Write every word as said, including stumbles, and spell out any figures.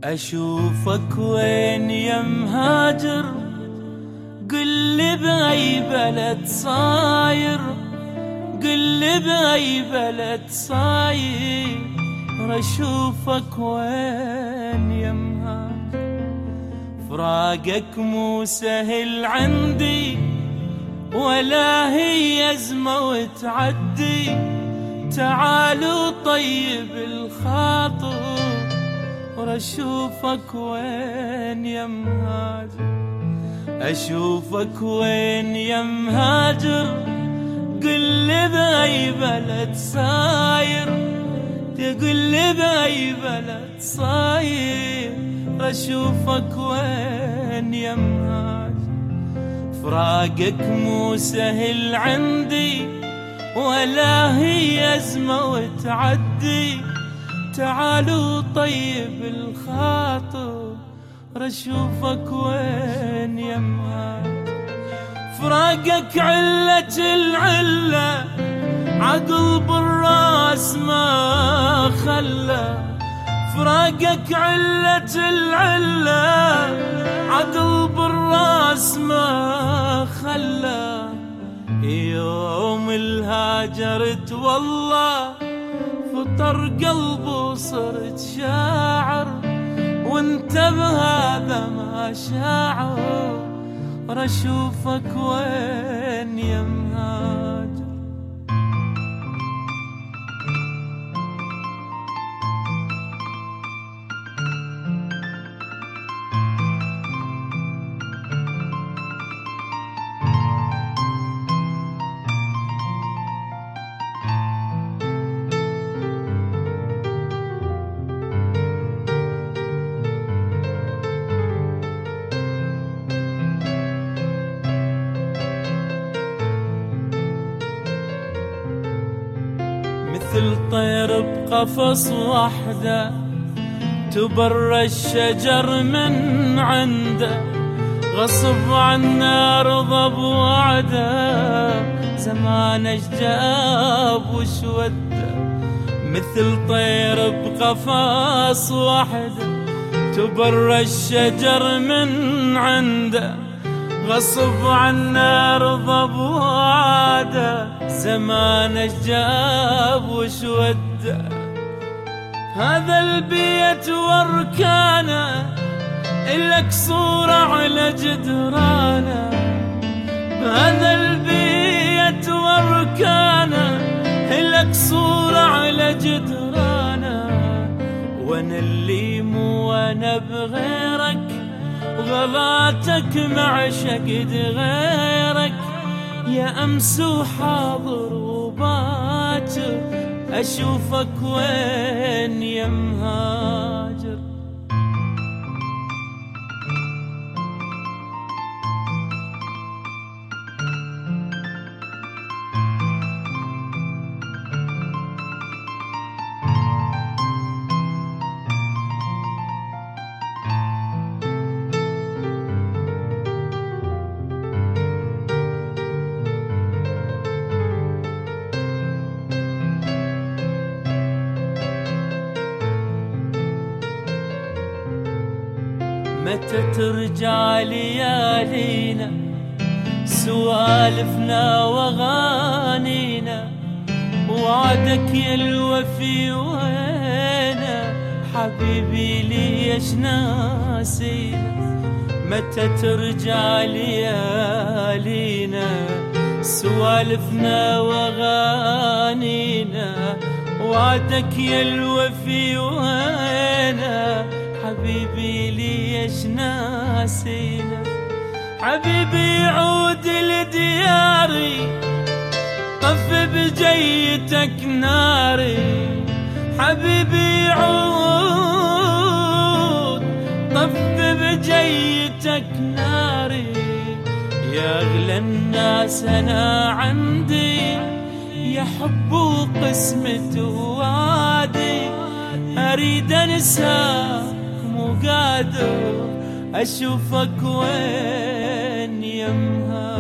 أشوفك وين يا مهاجر، قل لي بأي بلد صاير، قل لي بأي بلد صاير، أشوفك وين يا مهاجر. فراقك مو سهل عندي ولا هي أزمة وتعدي، تعالوا طيب الخاطر ورشوفك وين يا مهاجر. أشوفك وين يا مهاجر، قل لي بأي بلد صاير، تقول لي بأي بلد صاير، أشوفك وين يا مهاجر. فراقك مو سهل عندي ولا هي أزمة وتعدي، تعالوا طيب الخاطر رشوفك وين يا مهاجر. فراقك علة العلة عقل بالراس ما خلى، فراقك علة العلة عقل بالراس ما خلى. يوم الهاجرت والله فطر قلبي وصرت شاعر، وانت بهذا ما شاعر، رشوفك وين يا مهاجر. مثل طير بقفص وحده تبر الشجر من عنده، غصب عنا رضى بوعده، زمانك جاب وشوده. مثل طير بقفص وحده تبر الشجر من عنده، غصب عنا رضى بوعده، زمانك جاب وشوده. هذا البيت واركانه إلك صورة على جدرانه، بهذا البيت واركانه إلك صورة على جدرانه. وانا اللي مو وانا بغيرك، وغلاتك مع شقد غيرك، يا أمس وحاضر وباكر، أشوفك وين يا مهاجر. متى ترجع ليالينا، سوالفنا وغانينا، وعدك يا الوفي وينه، حبيبي ليش ناسينا. متى ترجع ليالينا، سوالفنا وغانينا، وعدك يا الوفي وينه، حبيبي ليش ناسينا. حبيبي عود لدياري، طف بجيتك ناري، حبيبي عود طف بجيتك ناري. يا أغلى الناس أنا عندي، يا حب وقسمة ووادي، أريد أنساك مو قادر، أشوفك وين يا مهاجر.